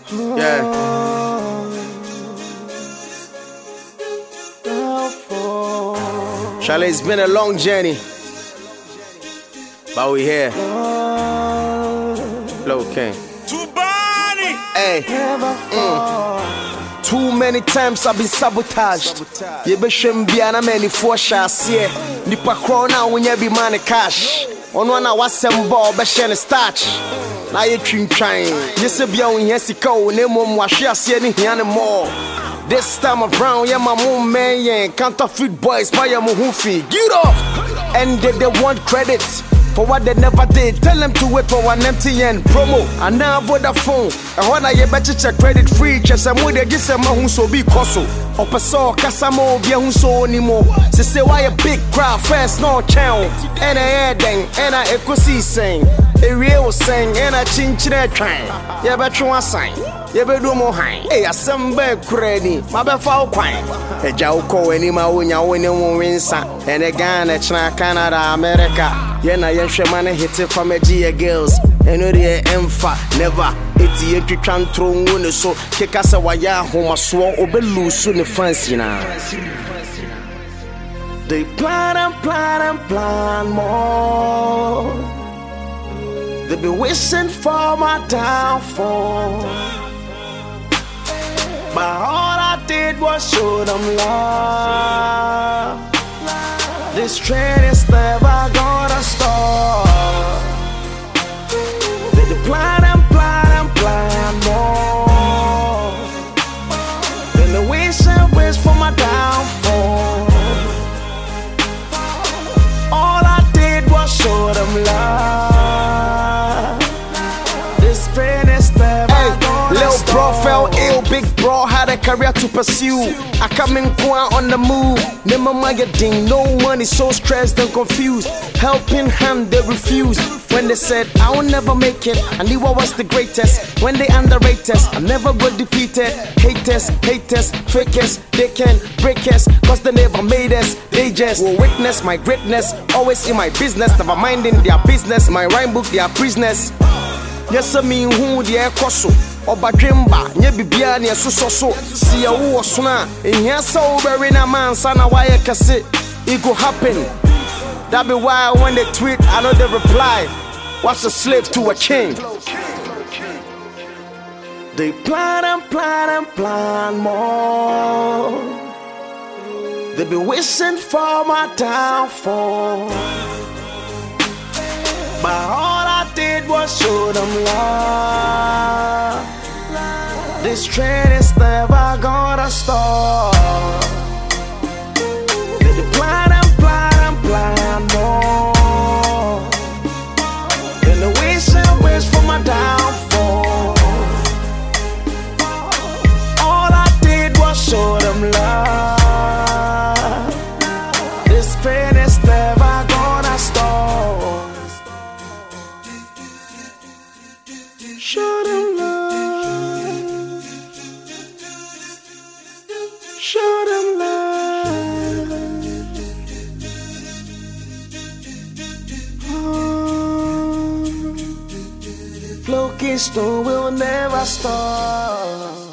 Yeah. Charlie, it's been a long journey, but we here. Flow King. Hey. Too many times I've been sabotaged. You be shame biana many for shasiye. Nipa krona when you be money cash. On one I was some ball be shane starch. Now you trying. You say be on here sika o ne mom wa shasiye ni hiane more. This time around, yeah, my mom man, yeah, counterfeit boys, buy your muhufi. Get off! And they want credit for what they never did. Tell them to wait for an MTN promo. And now Vodafone. And when I get better check credit free, just a mood, just a man who so be coso. Opeso, Casamo, be who so anymore. Say why a big crowd first, no channel. And I dang, and I echo sing. A real sing, and I chinchina train. Yeah, but you want sign. You be do more high. Hey, I some bad credit. My bad foul quine. A Jauko, any ma when you win, and a Ghana, Canada, America. Yena yenshe money hit it from a G girls. And the emfa never. It's the entry can throw one so kick us a wire home a swore or be loose soon the fancy now. They plan and plan and plan more. They be wishing for my downfall. But all I did was show them love. This train is never gonna stop. They plan and plan and plan more. Then the wish and wish for my downfall. All I did was show them love. This train is never gonna stop. Bro fell ill, big bro had a career to pursue. I come in on the move. Never mind ding, no one is so stressed and confused. Helping hand they refused. When they said I will never make it, I knew I was the greatest. When they underrate us, I never got defeated. Haters, fakers, they can break us, cause they never made us. They just will witness my greatness. Always in my business, never minding their business. My rhyme book, their business. Yes, I mean who the air coso. Oba Jimba, Nebibia, near so. See a war sooner. In here, so very na man, son, why I can say it could happen. That be why when they tweet, I know they reply. What's a slave to a king? They plan and plan and plan more. They be wishing for my downfall. But all I did was show them love. This train is never gonna stop. They plan and plan and plan more. Then the wish and wish for my downfall. All I did was show them love. This train is never gonna stop. Show them love. Show them love. Flow Keystone will never stop.